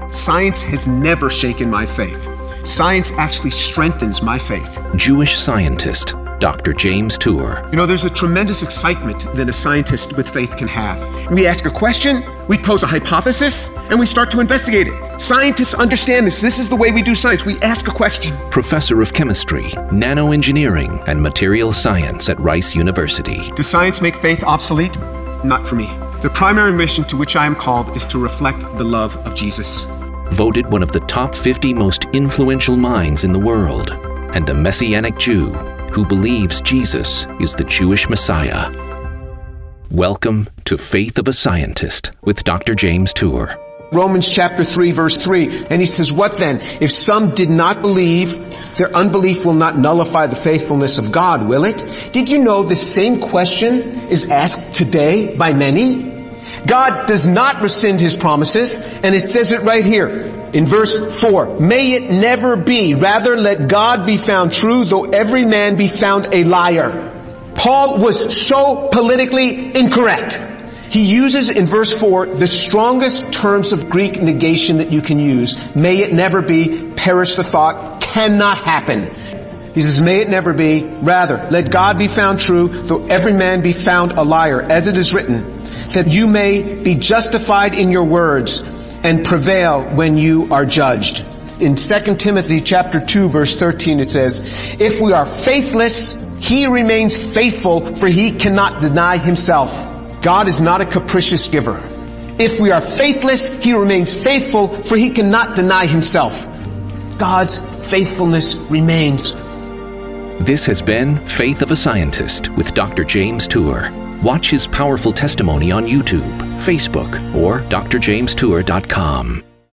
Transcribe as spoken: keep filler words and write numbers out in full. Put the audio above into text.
Science has never shaken my faith. Science actually strengthens my faith. Jewish scientist, Doctor James Tour. You know, there's a tremendous excitement that a scientist with faith can have. We ask a question, we pose a hypothesis, and we start to investigate it. Scientists understand this. This is the way we do science. We ask a question. Professor of Chemistry, Nanoengineering, and Material Science at Rice University. Does science make faith obsolete? Not for me. The primary mission to which I am called is to reflect the love of Jesus. Voted one of the top fifty most influential minds in the world, and a Messianic Jew who believes Jesus is the Jewish Messiah. Welcome to Faith of a Scientist with Doctor James Tour. Romans chapter three, verse three, and he says, what then? If some did not believe, their unbelief will not nullify the faithfulness of God, will it? Did you know the same question is asked today by many? God does not rescind his promises, and it says it right here in verse four. May it never be. Rather, let God be found true, though every man be found a liar. Paul was so politically incorrect. He uses in verse four the strongest terms of Greek negation that you can use. May it never be. Perish the thought. Cannot happen. He says, may it never be. Rather, let God be found true, though every man be found a liar, as it is written, that you may be justified in your words and prevail when you are judged. In Second Timothy chapter two, verse thirteen, it says, if we are faithless, he remains faithful, for he cannot deny himself. God is not a capricious giver. If we are faithless, he remains faithful, for he cannot deny himself. God's faithfulness remains. This has been Faith of a Scientist with Doctor James Tour. Watch his powerful testimony on YouTube, Facebook, or d r james tour dot com.